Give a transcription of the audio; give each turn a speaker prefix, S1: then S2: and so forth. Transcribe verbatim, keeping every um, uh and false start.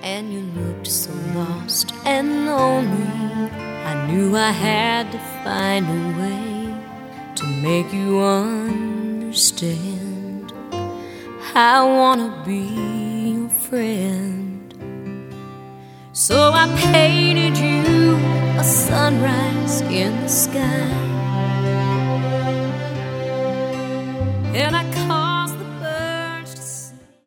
S1: and you looked so lost and lonely. I knew I had to find a way to make you understand. I wanna be your friend. So I painted you a sunrise in the sky, and I